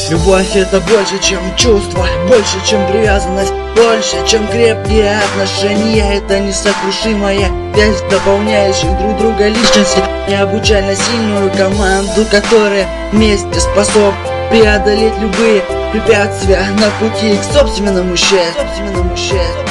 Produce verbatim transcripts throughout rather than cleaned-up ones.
Любовь — это больше, чем чувство, больше, чем привязанность, больше, чем крепкие отношения. Это несокрушимая связь дополняющих друг друга личности, необычайно сильную команду, которая вместе способна преодолеть любые препятствия на пути к собственному счастью. Собственному счастью.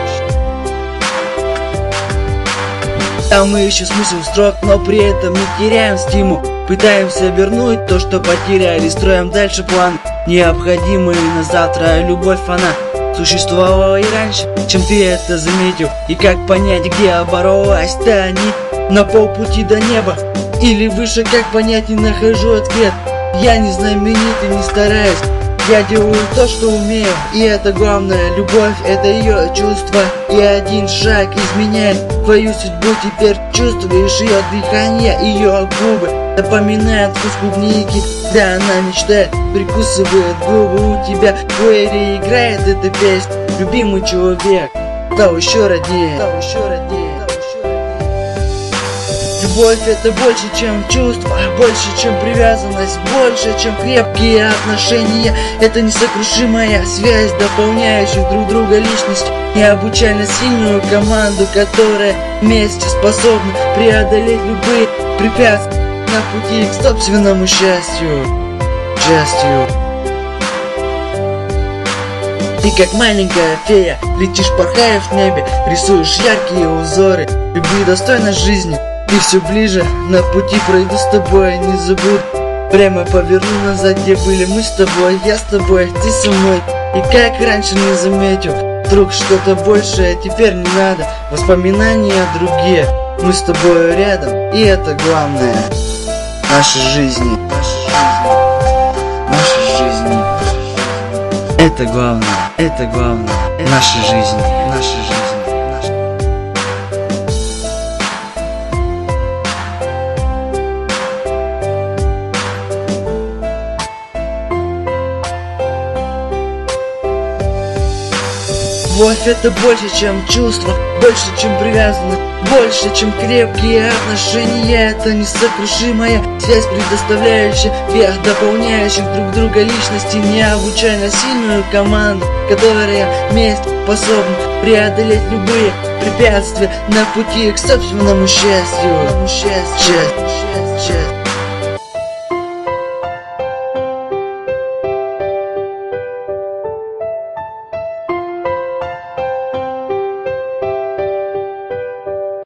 Там мы ищем смысл строк, но при этом не теряем стимул. Пытаемся вернуть то, что потеряли, строим дальше план, необходимый на завтра. Любовь, она существовала и раньше, чем ты это заметил. И как понять, где оборвалась-то нить на полпути до неба или выше, как понять, не нахожу ответ. Я не знаменит и не стараюсь, я делаю то, что умею, и это главное. Любовь — это ее чувство, и один шаг изменяет твою судьбу. Теперь чувствуешь ее дыхание, ее губы напоминают вкус клубники. Да, она мечтает, прикусывает губы у тебя. В плеере играет эта песня. Любимый человек стал еще роднее, стал еще роднее. Любовь — это больше, чем чувство, больше, чем привязанность, больше, чем крепкие отношения. Это несокрушимая связь дополняющих друг друга личность, необычайно сильную команду, которая вместе способна преодолеть любые препятствия на пути к собственному счастью. Счастью. Ты как маленькая фея, летишь, порхаешь в небе, рисуешь яркие узоры, любви достойна жизни. И все ближе, на пути пройду с тобой, не забуду. Прямо поверну назад, где были мы с тобой. Я с тобой, ты со мной. И как раньше не заметил, вдруг что-то большее теперь не надо. Воспоминания другие, мы с тобой рядом, и это главное. Наши жизни, наши жизни. Это главное, это главное. Наши жизни, наши жизни. Любовь — это больше, чем чувство, больше, чем привязанность, больше, чем крепкие отношения. Это несокрушимая связь, предоставляющая верх дополняющих друг друга личности, необычайно сильную команду, которая вместе способна преодолеть любые препятствия на пути к собственному счастью. Счастью, счастью, счастью.